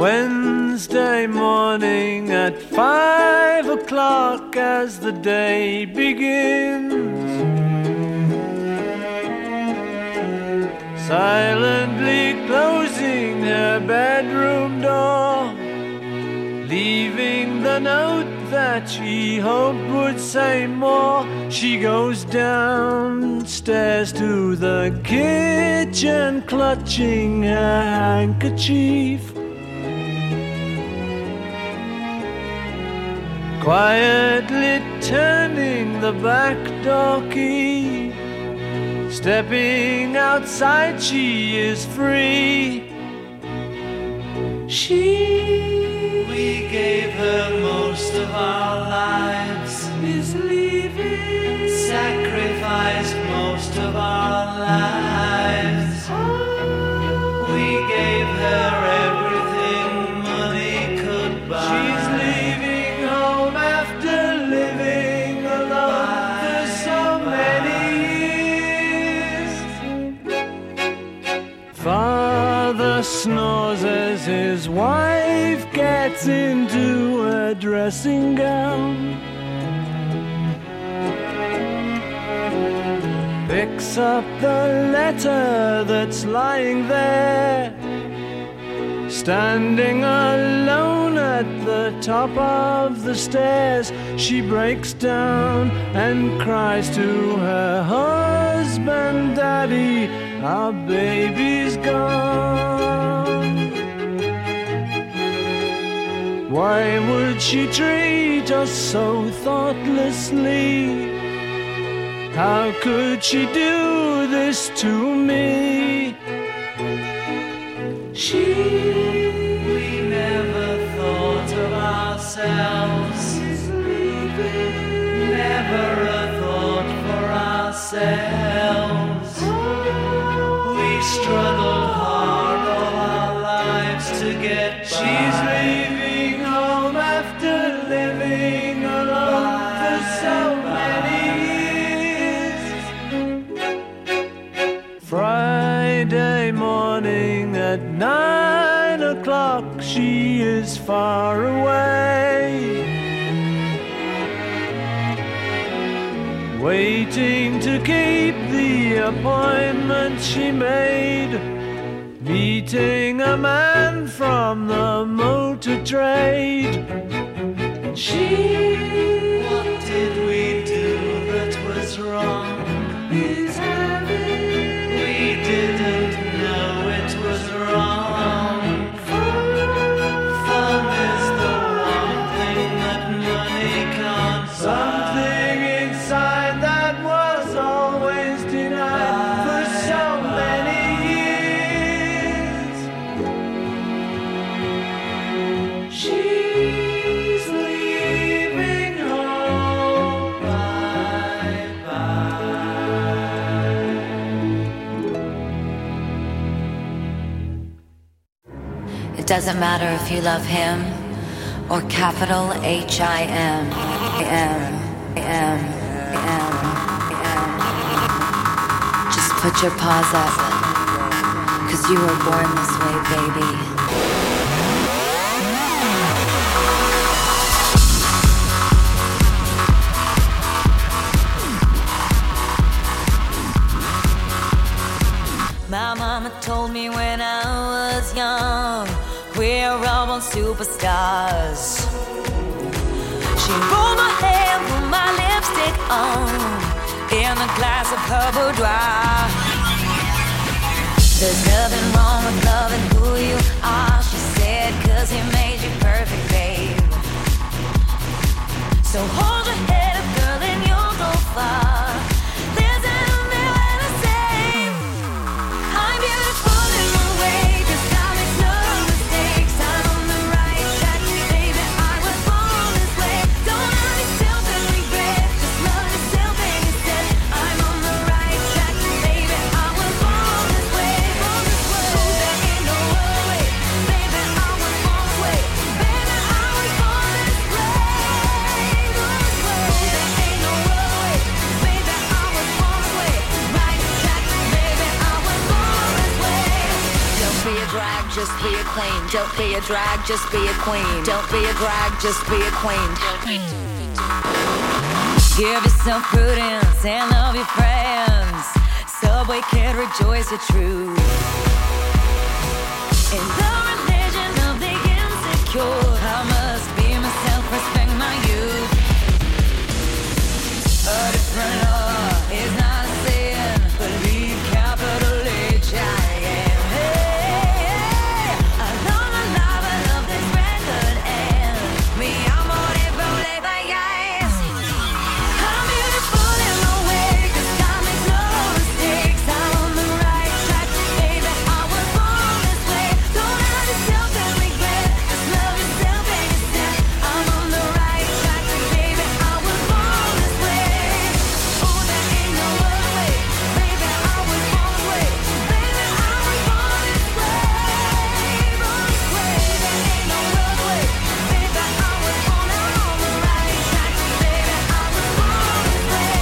Wednesday morning at 5 o'clock as the day begins, silently closing her bedroom door, leaving the note that she hoped would say more. She goes downstairs to the kitchen, clutching her handkerchief, quietly turning the back door key. Stepping outside, she is free. We gave her most of our lives, is leaving, sacrificed most of our lives. We gave her everything money could buy. She's leaving home after living alone for so many years. Father snores as his wife gets into a dressing gown, picks up the letter that's lying there, standing alone at the top of the stairs. She breaks down and cries to her husband, "Daddy, our baby's gone." Why would she treat us so thoughtlessly? How could she do this to me? We never thought of ourselves, never a thought for ourselves. We struggled hard all our lives to get by. She's leaving home after living alone for so many years. Friday morning at 9 o'clock, she is far away, waiting to keep the appointment she made, meeting a man from the motor trade. What did we do that was wrong? He's having. We didn't know it was wrong. Fun is the one thing that money can't buy. Something inside that was always denied for so many years. She's leaving home, bye-bye. It doesn't matter if you love him or capital H-I-M. Just put your paws up, 'cause you were born this way, baby. My mama told me when I was young, we're all born superstars. She rolled my hair, put my lipstick on, in a glass of her boudoir. There's nothing wrong with loving who you are, she said, 'cause he made you perfect, babe. So hold your head up, girl, and you'll go far. There's nothing left to say. I'm beautiful in my way, 'cause I make no mistakes. I'm on the right track, baby, I was born this way. Don't have yourself and regret, just love yourself and instead. I'm on the right track, baby, I was born this way. Oh, there ain't no other way, baby, I was born this way. Baby, I was born this way, this way. just be a queen. Don't be a drag, just be a queen. Don't be a drag, just be a queen. Give yourself prudence and love your friends. Subway kid, rejoice your truth. In the religion of the insecure, I must be myself, respect my youth. A different law is not a sin. Believe capital H I am. Hey, I love my life, I love this record and mi amor es problema, yes. I'm beautiful in my way, 'cause God makes no mistakes. I'm on the right track, baby, I was born this way. Don't hurt yourself and regret, just love yourself and yourself. I'm on the right track, baby, I was born this way. Oh, there ain't no other way, baby, I was born this way. Baby, I was born this way, born this way. There ain't no other way, baby, I was born, I'm on the right track, baby, I was born this way.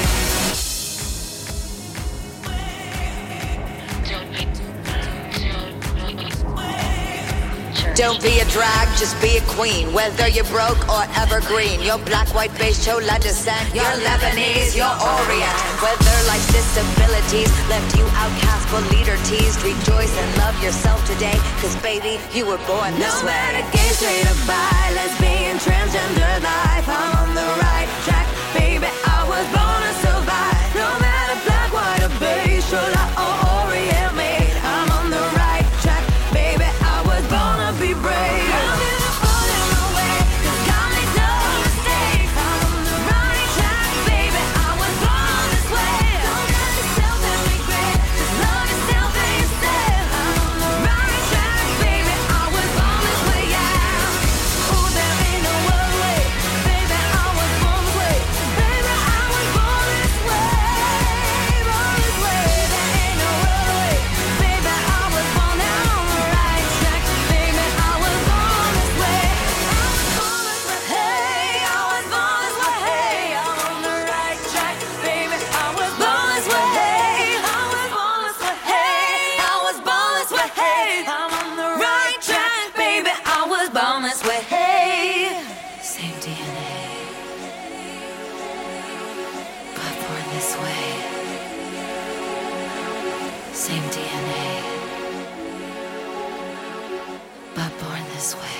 Don't be a drag, just be a queen. Whether you're broke or evergreen, you're black, white, beige, chola descent, you're Lebanese, you're Orient. Whether life's disabilities left you outcast but leader teased, rejoice and love yourself today, 'cause baby, you were born this way. No matter gay, straight or bi, lesbian, transgender life, I'm on the right track, baby, I was born to survive. No matter black, white or beige, chola or Orient made, I'm on the right track, baby, I was born to be brave. I'm beautiful in my way, 'cause God makes no mistakes. I'm on the right track, baby, I was born this way. Don't hurt yourself and regret, just love yourself and yourself. I'm on the right track, baby, I was born this way, yeah. Oh, there ain't no other way, baby, I was born this way. Baby, I was born this way, born this way. There ain't no other way, baby, I was born now on the right track, baby, I was born this way. I was born this way, hey, I was born this way, hey, I'm on the right track, baby, I was born this way, hey, I was born this way, hey, I was born this way, hey, I'm on the right track, baby, I was born this way, hey. Same DNA, but born this way. Same DNA, but born this way.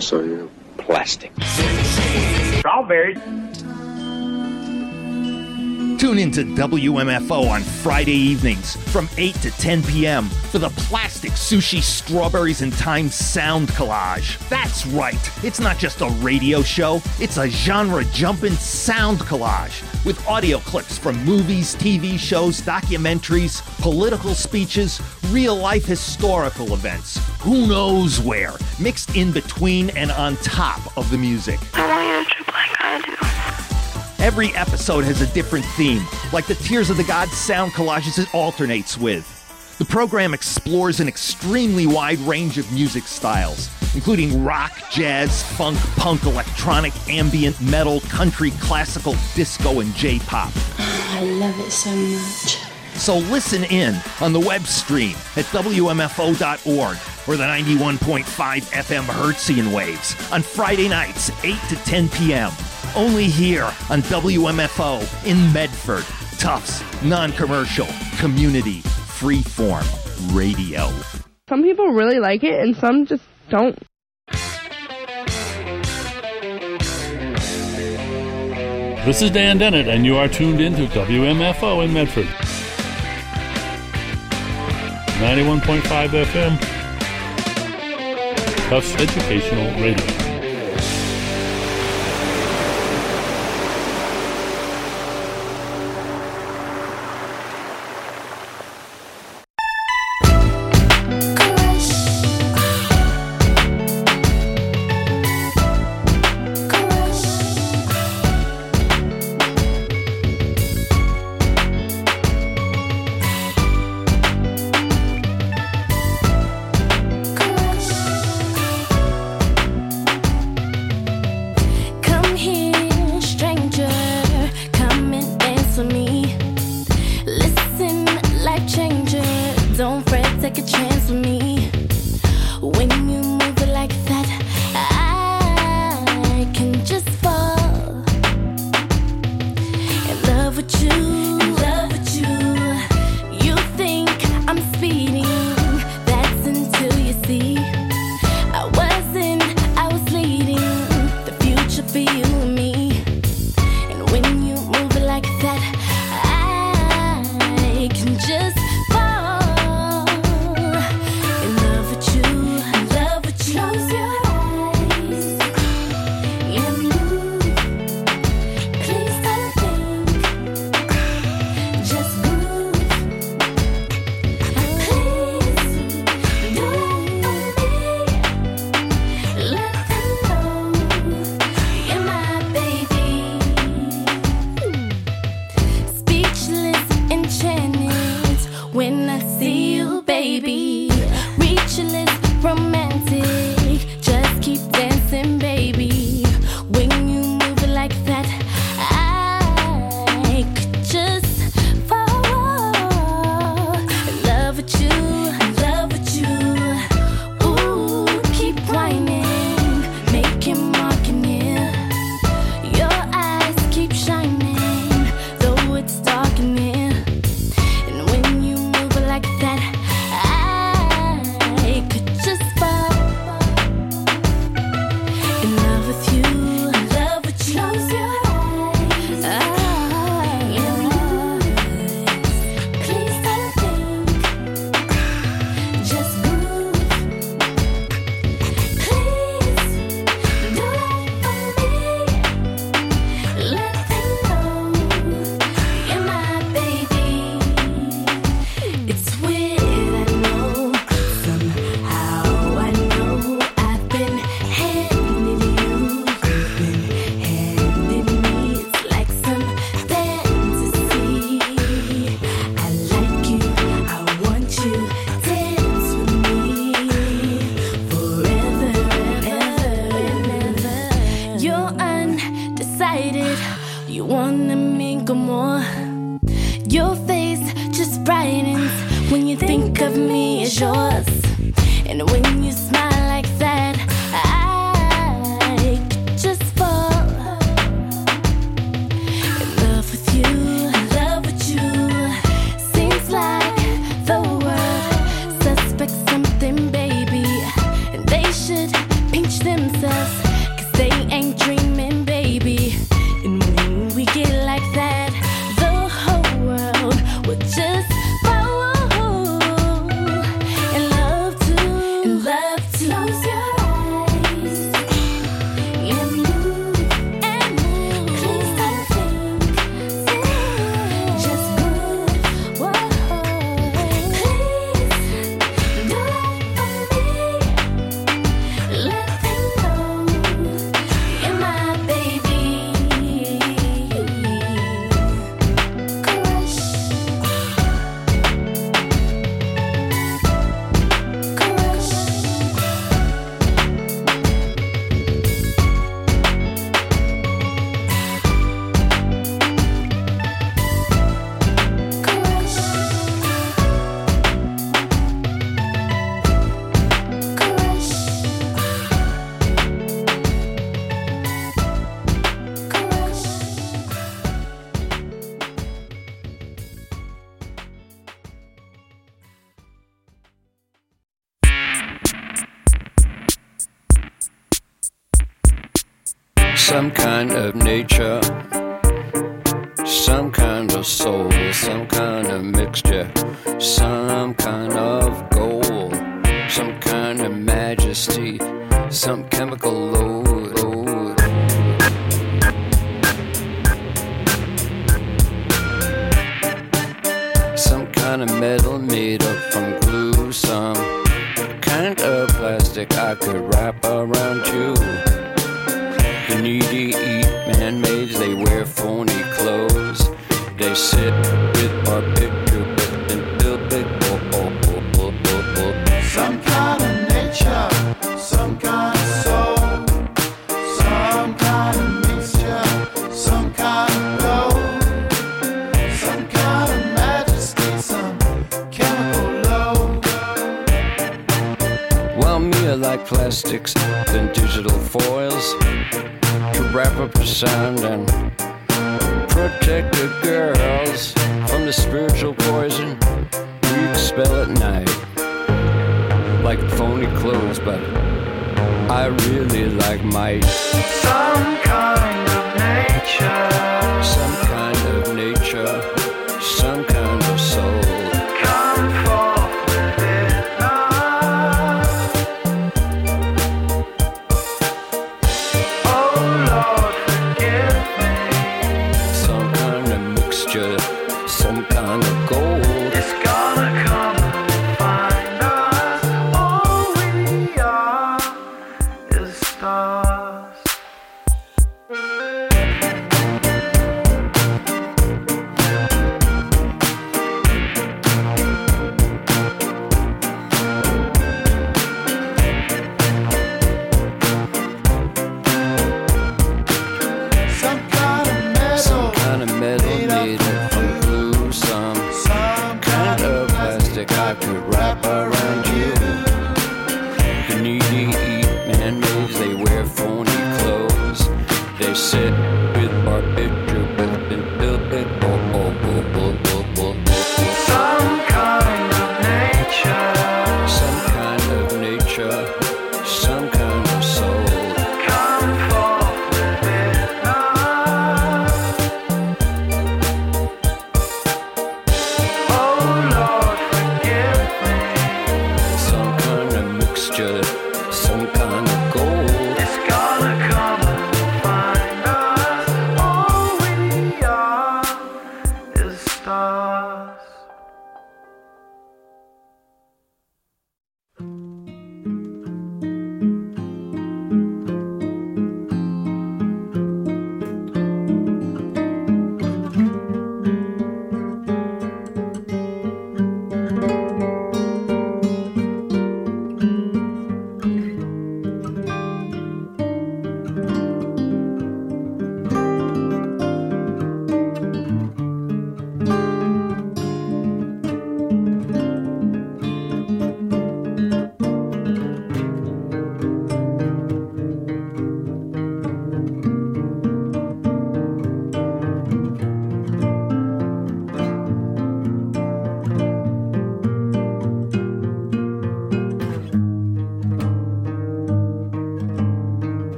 Yes, I am. Plastic. Strawberries. Tune into WMFO on Friday evenings from 8 to 10 p.m. for the Plastic Sushi Strawberries and Thyme Sound Collage. That's right, it's not just a radio show, it's a genre-jumping sound collage with audio clips from movies, TV shows, documentaries, political speeches, real-life historical events, who knows where, mixed in between and on top of the music. I want you to trip like I do. Every episode has a different theme, like the Tears of the Gods sound collages it alternates with. The program explores an extremely wide range of music styles, including rock, jazz, funk, punk, electronic, ambient, metal, country, classical, disco, and J-pop. I love it so much. So listen in on the web stream at WMFO.org or the 91.5 FM Hertzian waves on Friday nights, 8 to 10 p.m. Only here on WMFO in Medford. Tufts, non-commercial, community, freeform radio. Some people really like it and some just don't. This is Dan Dennett, and you are tuned into WMFO in Medford. 91.5 FM. Tufts Educational Radio. Themselves some kind of nature, some kind of soul, some kind of mixture, some kind of gold, some kind of majesty, some chemical load. Some kind of metal made up from glue, some kind of plastic I could wrap around you. The needy eat man-mades, they wear phony clothes. They sit with our picture and build big some kind of nature, some kind of soul, some kind of mixture, some kind of gold, some kind of majesty, some chemical load. Well, me I like plastics than digital foils to wrap up the sound and protect the girls from the spiritual poison we expel at night. Like phony clothes, but I really like might. Some kind of nature, some kind of nature, some kind of soul. come forth within us. Oh Lord, forgive me. Some kind of mixture, some kind of gold. It's gonna come and find us. All we are is stars. Some kind of metal Made up from glue, some kind of plastic I could wrap around you. The needy eat man-mades, they wear phony clothes. They sit with our picture and build big some kind of nature, some kind of nature, some kind of soul. come forth within us. Oh Lord, forgive me. Some kind of mixture, some kind of gold. It's gonna come and find us. All we are is stars.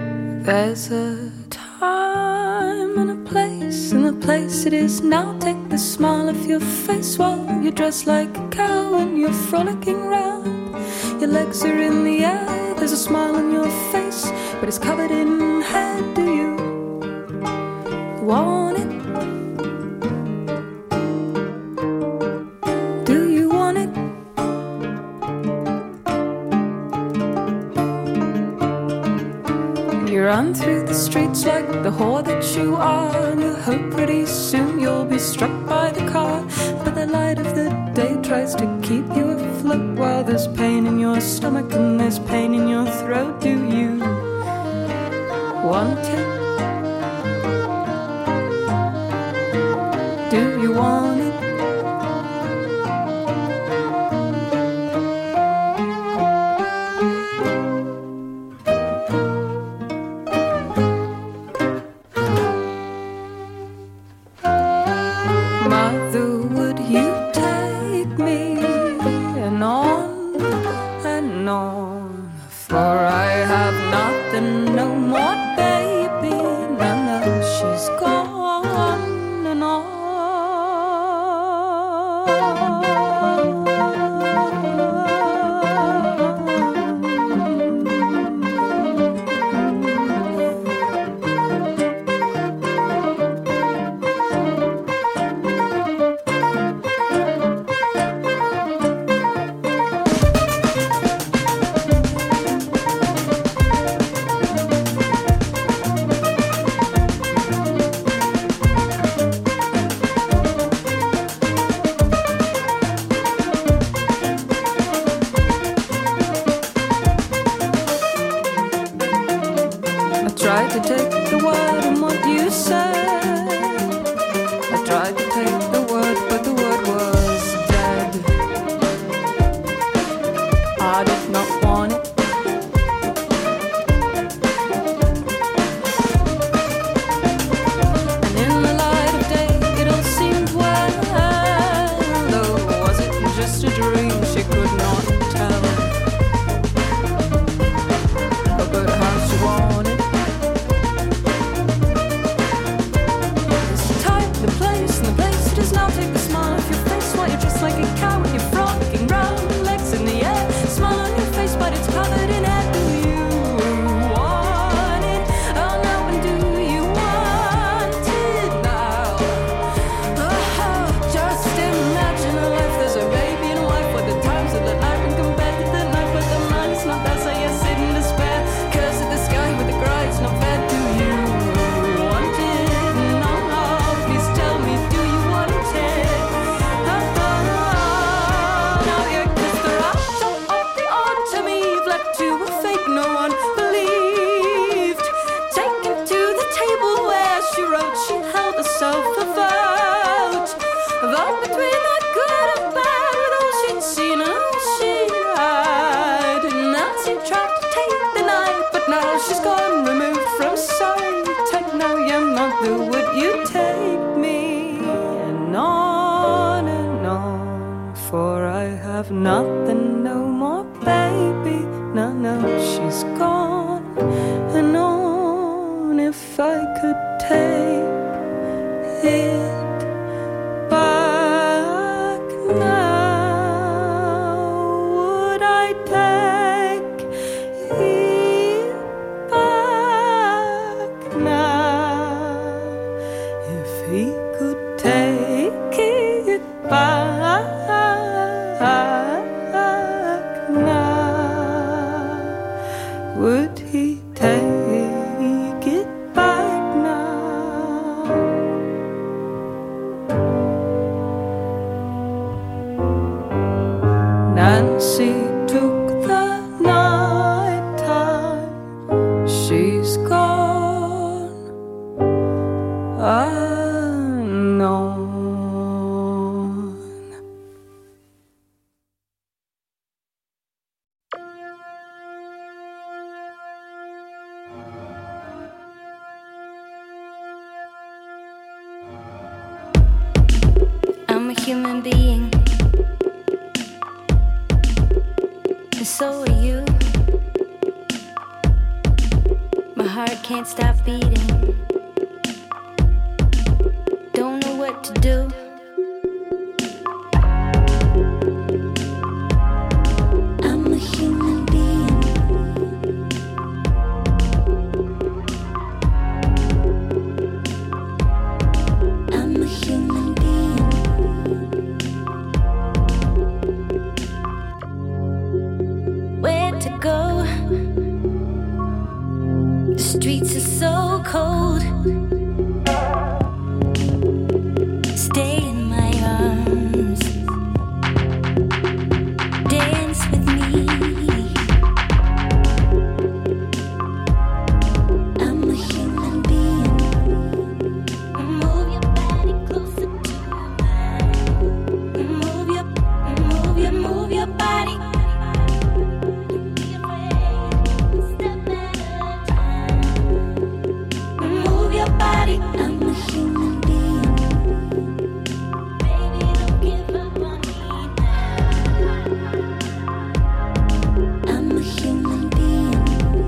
There's a time and a place it is now. Take the smile off your face while you're dressed like a cow and you're frolicking round. Your legs are in the air, there's a smile on your face, but it's covered in hair. Do you want it? Do you want it? You run through the streets like the whore that you are, and you hope pretty soon you'll be struck by the car. But the light of the day tries to keep you afloat while there's pain in your stomach and there's pain in your throat. Do you want it? Do you want it? Mother, would you take me and on, for I have nothing no more, baby. No, she's gone and on. Tried to take the word and what you said. I tried to take the word, but the word was dead. I did not want it. And in the light of day, it all seemed well. Though was it just a dream? She could not tell. But how she wanted. Take the smile off your face while you're dressed like a cow and you're frolicking round, legs in the air, smile on your face but it's covered in hair. Do you want it? Oh no, and do you want it now? Oh, just imagine a life, there's a baby and a wife, where the times of the night when compared to the night, but the night is not that, so you sit in despair, curse at the sky with the cry, it's not fair. Do you want it? No, please tell me, do you? No one believed. Taken to the table where she wrote, she held herself a vote. A vote between the good and bad, with all she'd seen and all she had. And Nancy tried to take the night, but now she's gone, removed from sight. Take now, young mother, would you take me and on, for I have nothing no more, baby. No, she's gone and on. If I could take it back now, would I take it back now? If he could take it back now, would he take it back now? Nancy took the night time, she's gone unknown. I'm a human being, and so are you. My heart can't stop beating. Don't know what to do. streets are so cold. Stay in my arms. Dance with me. I'm a human being. Move your body closer to mine. Move your body. Don't be afraid. Step at a time. Move your body. I'm a human being. Baby, don't give up on me now. I'm a human being.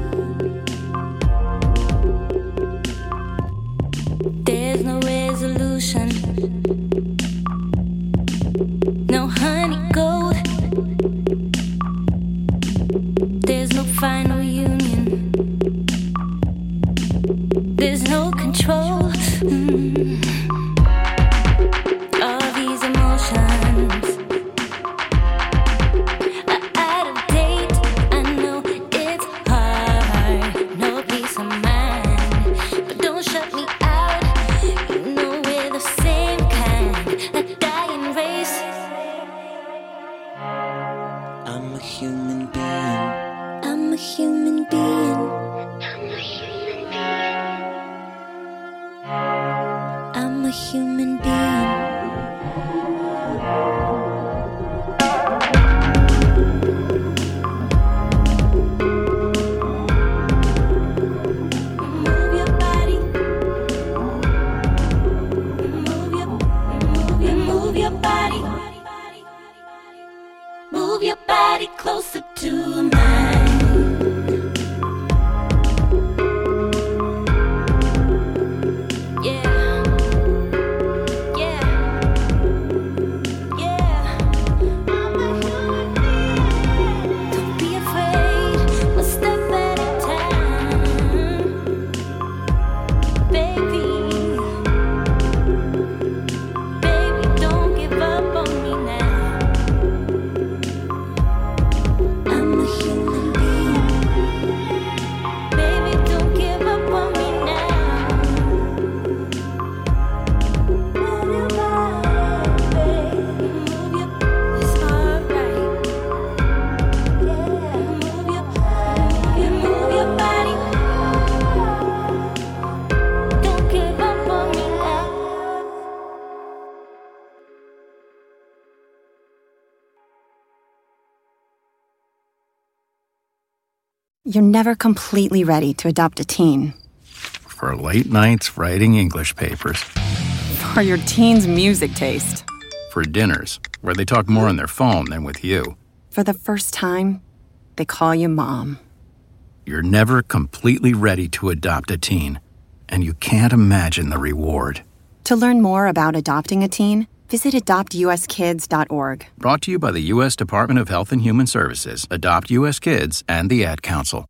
There's no resolution, no honey gold. There's no final union. There's no control. All these emotions are out of date. I know it's hard, no peace of mind, but don't shut me out. You know we're the same kind, a dying race. I'm a human being. I'm a human being. I'm a human being. Move your body. Move your body. Move your body closer to mine. Yeah. Yeah. Yeah. I'm a human being. Don't be afraid. One step at a time. Baby. Baby, don't give up on me now. I'm a human being. Baby, don't give up on me now. Move your body, move your. It's alright. Yeah, move your body. Don't give up on me now. You're never completely ready to adopt a teen. For late nights writing English papers. For your teen's music taste. For dinners, where they talk more on their phone than with you. For the first time, they call you mom. You're never completely ready to adopt a teen, and you can't imagine the reward. To learn more about adopting a teen, visit adoptuskids.org. Brought to you by the U.S. Department of Health and Human Services, Adopt U.S. Kids, and the Ad Council.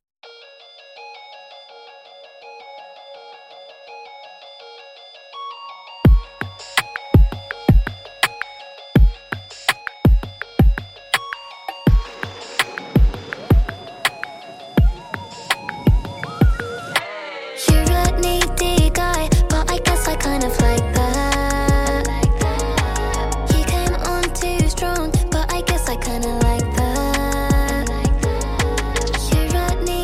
You're a needy guy, but I guess I kind of like that. You came on too strong, but I guess I kind of like that. You're a needy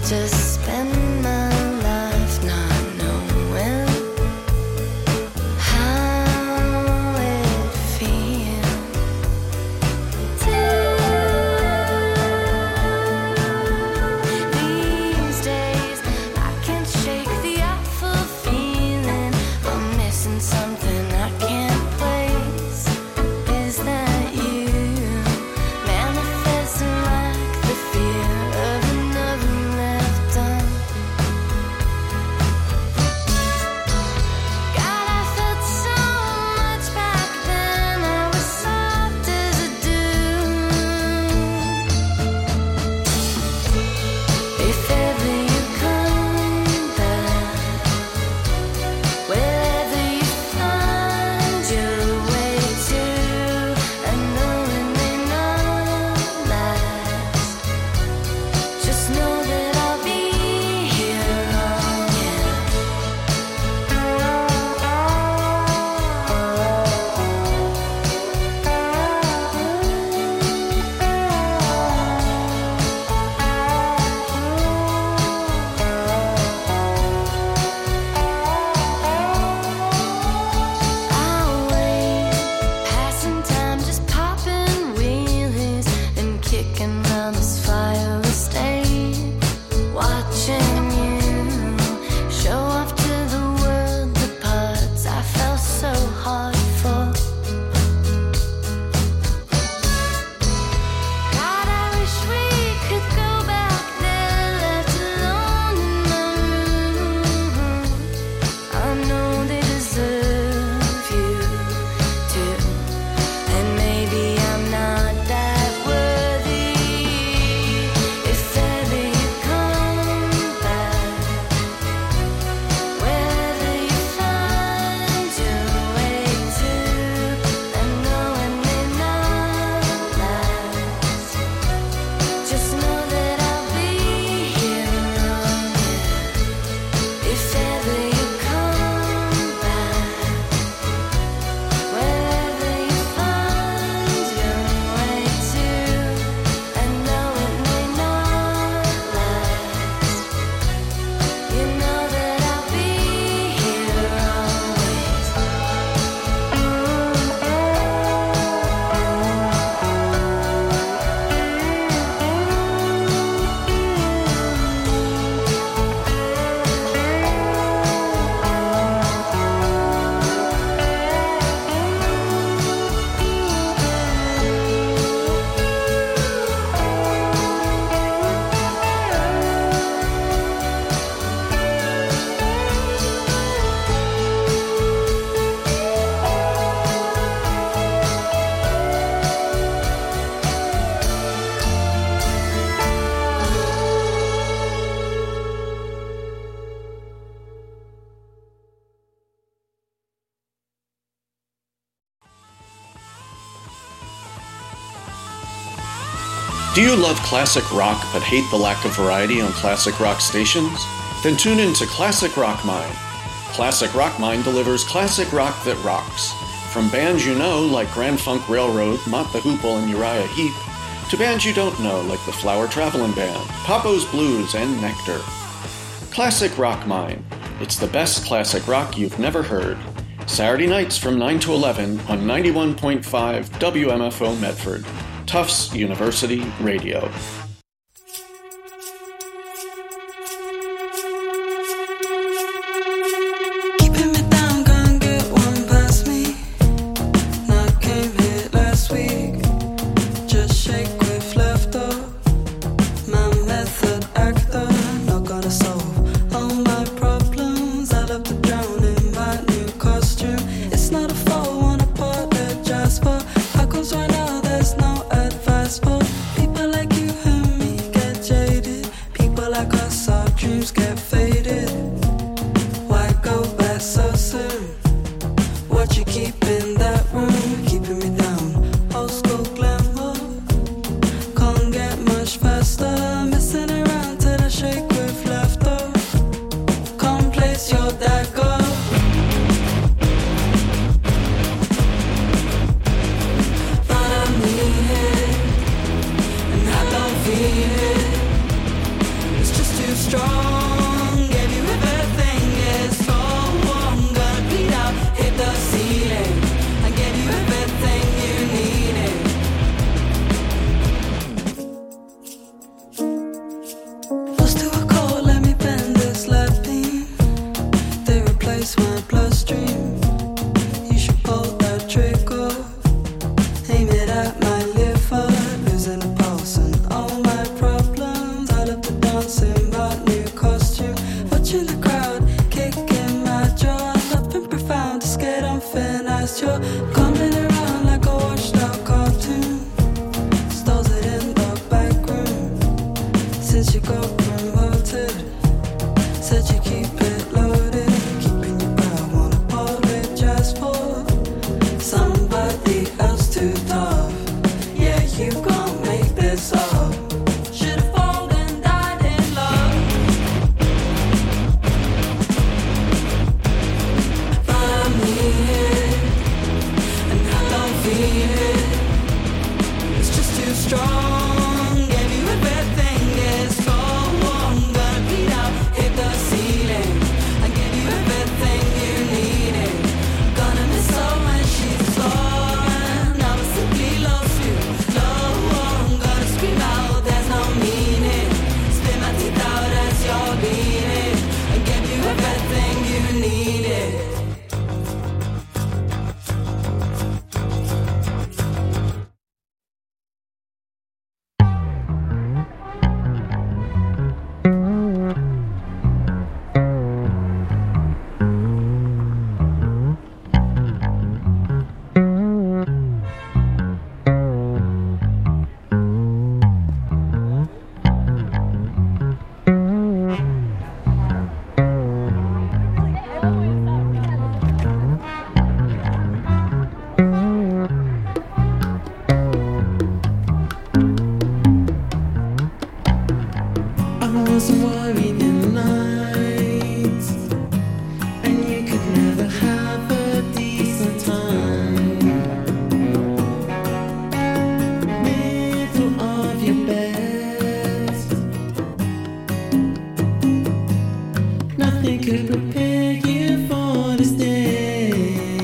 just spend my life not knowing how it feels. These days I can't shake the awful feeling I'm missing something I can't place. Is that you manifesting like the fear of another left on? God, I felt so much back then. I was soft as a dune. If ever you come back, wherever you find your way to, I know it may not last. Just know that I'll be here on I'll wait, passing time, just popping wheelies and kicking around this fire estate, watching you show off to the world the parts I fell so hard for. God, I wish we could go back there, left alone in my room. I know they deserve you too, and maybe I'm not that worthy. If ever you come back, wherever you find your way to, I know it may not last. Just know that I'll be here on you. If ever you come back, wherever you find your way to, I know it may not last. You know that I'll be here Do you love classic rock but hate the lack of variety on classic rock stations? Then tune in to Classic Rock Mine. Classic Rock Mine delivers classic rock that rocks. From bands you know like Grand Funk Railroad, Mott the Hoople, and Uriah Heep, to bands you don't know like the Flower Travelin' Band, Papo's Blues, and Nectar. Classic Rock Mine. It's the best classic rock you've never heard. Saturday nights from 9 to 11 on 91.5 WMFO Medford. Tufts University Radio. Keeping me down, can't get one past me. Now I came here last week. Just shake with laughter. My method actor. Not gonna solve all my problems. I love to drown in my new costume. It's not a fault, I wanna apologize for. How comes right now there's no advice for people like you and me get jaded. People like us, our dreams get faded. Why go back so soon? What you keep in that room? Keeping me down. Old school glamour. Can't get much faster. Messing around till I shake with laughter. Come place your dagger. But I mean it, and I don't feel it. It's just too hot new costume. Watching the crowd, kicking my jaw. Nothing profound, scared unfair, nice. You're coming around like a washed out cartoon. Stalls it in the back room. Since you got promoted, said you keep it loaded. Keeping your brow on a public just for somebody else to tough. Yeah, you gon' make this up. Should've fallen and died in love. Find me here, and I don't feel it. It's just too strong. Gave you everything, it's gone. Gonna beat out, hit the ceiling. I gave you everything you needed. Gonna miss her when she's gone. I was simply lost you. No, I'm gonna scream out, there's no meaning. Spit my teeth out as you're bleeding. I gave you everything you needed. I was worried in nights, and you could never have a decent time. Middle of your bed, nothing could prepare you for this day.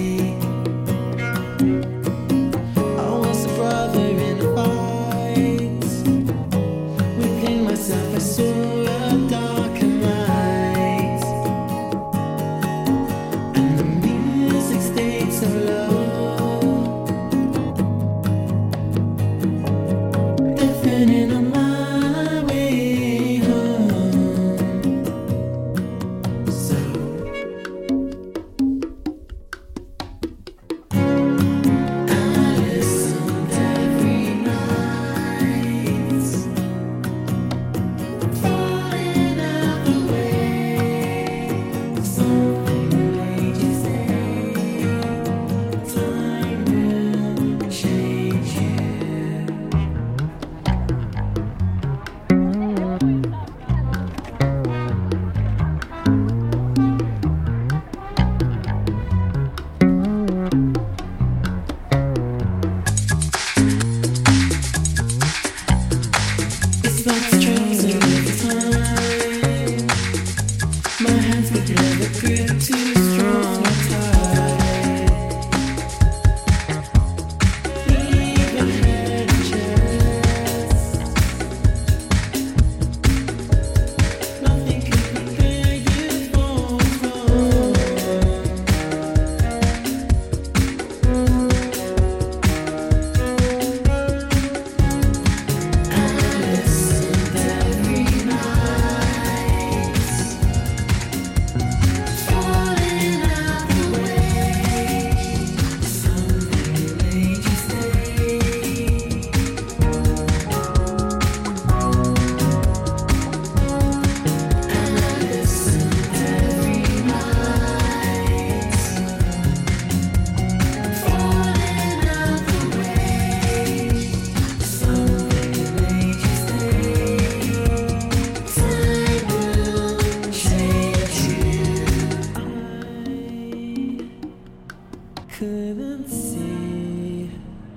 I was a brother in a fight. Within myself, I saw a darker light, and the music stayed so low, deafening on my way home. So I listened every night. Falling out the way, something made you say, time will change you. It's like chosen every time. My hands could never grip too strong or tight. Leave my head and chest. Nothing can prepare you for what's wrong. I listened every night. Falling out the way, something made you stay. I listened every night. Falling out the way, something made you stay. Time will change you. I couldn't see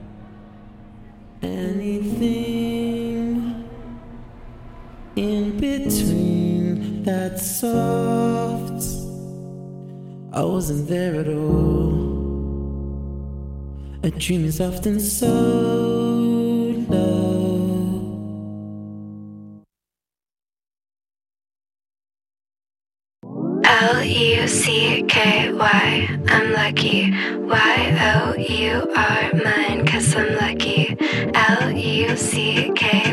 anything in between that soft. I wasn't there at all. A dream is often so low. L-U-C-K-Y, I'm lucky. Y-O-U-R, mine, 'cause I'm lucky. L-U-C-K-Y.